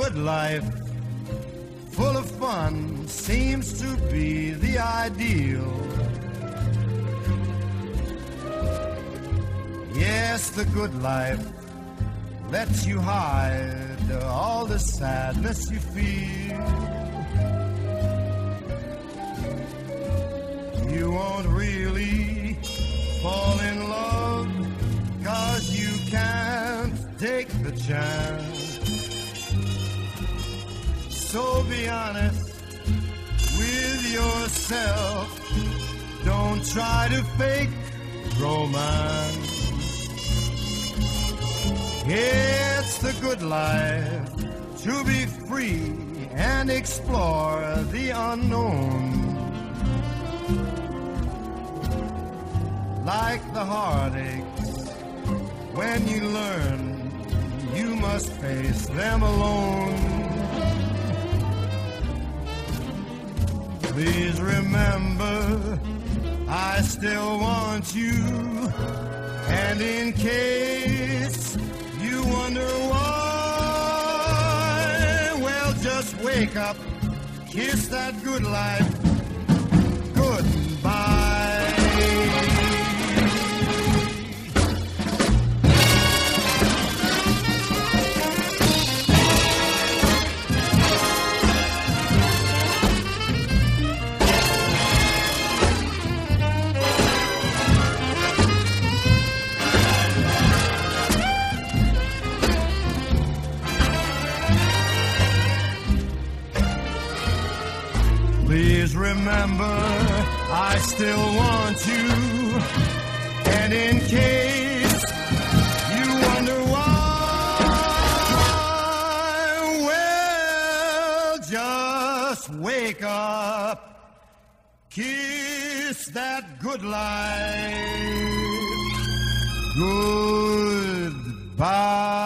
good life, full of fun, seems to be the ideal. Yes, the good life lets you hide all the sadness you feel. You won't really fall in love 'cause you can't take the chance. So be honest with yourself. Don't try to fake romance. It's the good life to be free and explore the unknown. Like the heartaches, when you learn you must face them alone. Please remember, I still want you, and in case you wonder why, well, just wake up, kiss that good life goodbye. Please remember, I still want you, and in case you wonder why, well, just wake up, kiss that good life goodbye.